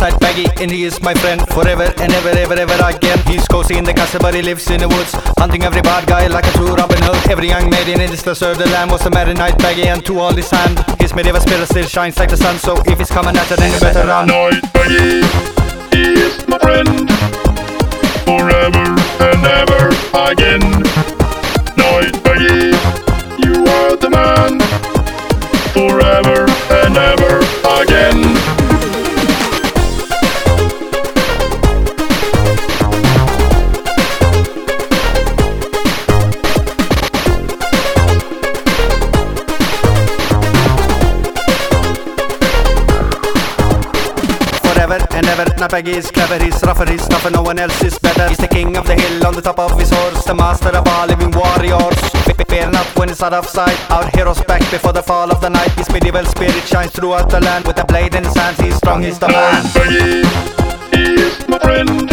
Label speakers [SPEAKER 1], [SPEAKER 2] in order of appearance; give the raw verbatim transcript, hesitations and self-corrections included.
[SPEAKER 1] tight baggy, and he is my friend forever and ever, ever, ever again. He's cozy in the castle, but he lives in the woods, hunting every bad guy like a true Robin Hood. Every young maiden in this deserve the land was a merry night baggy, and to all his hand, his medieval spirit still shines like the sun. So if he's coming at you, then you better run.
[SPEAKER 2] Night baggy, he is my friend forever and ever again. Night baggy, you are the man forever and ever again.
[SPEAKER 1] Forever and ever, Night baggy is clever, he's rougher, he's tougher, no one else is better. He's the king of the hill on the top of his horse, the master of all living warriors. Fear not when it's out of sight, our hero's back before the fall of the night. His medieval spirit shines throughout the land, with a blade in his hands, he's strong, he's the man.
[SPEAKER 2] Night baggy, he is my friend